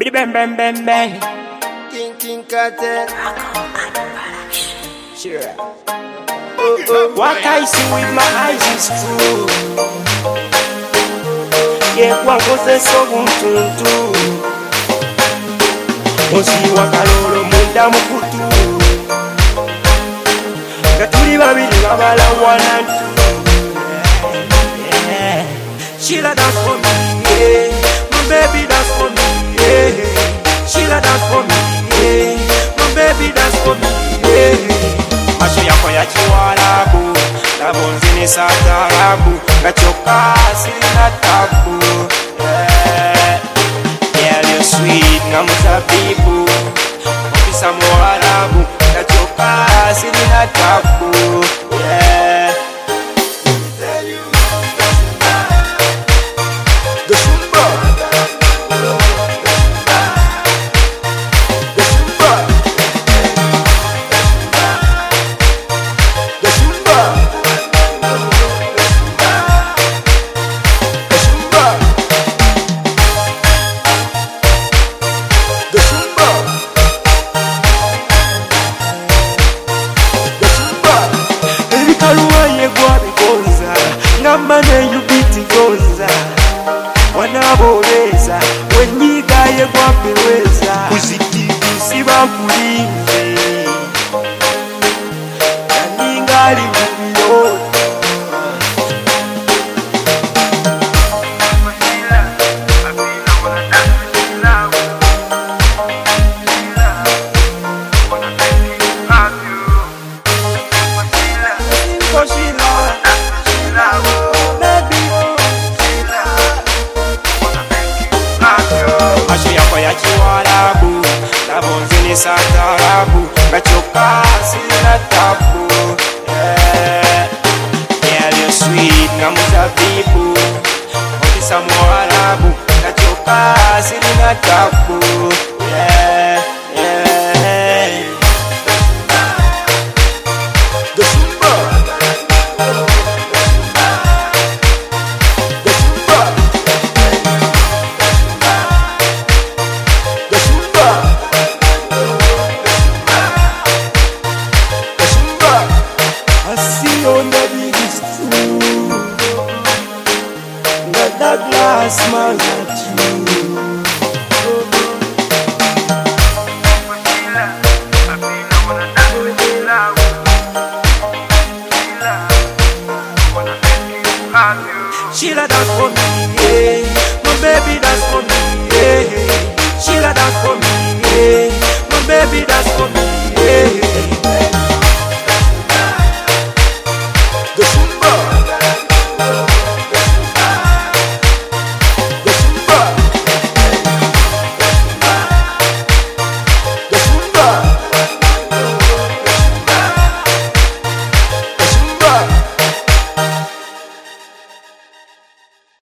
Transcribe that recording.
Bidi bang bang bang bang. King Cartel. Sure. What I see with my eyes is true. Yeah, one goes the so to. Osi wakalolo munda mukutu. Gatuli babili babala one and two. Yeah. Sheila dance for me, yeah. My baby dance for me, yeah. Sheila dance for me, yeah. My baby dance for me, yeah. Macho yako ya chiwalabu, nabonzini satarabu, gachoka sina tabu, yeah. Yeah, you're sweet, ngamuzabibu, ofisa mwarabu, gachoka sina tabu, yeah. Ngamane yubiti goza wanaboreza wenyiga ye kwapeweza kuzikibisi bakulinze yaningali mubiro chiwalabu, nabonzini satarabu, gachoka sina tabu, yeah. Yeah, you're sweet, ngamuzabibu, ofisa mwarabu, gachoka sina tabu.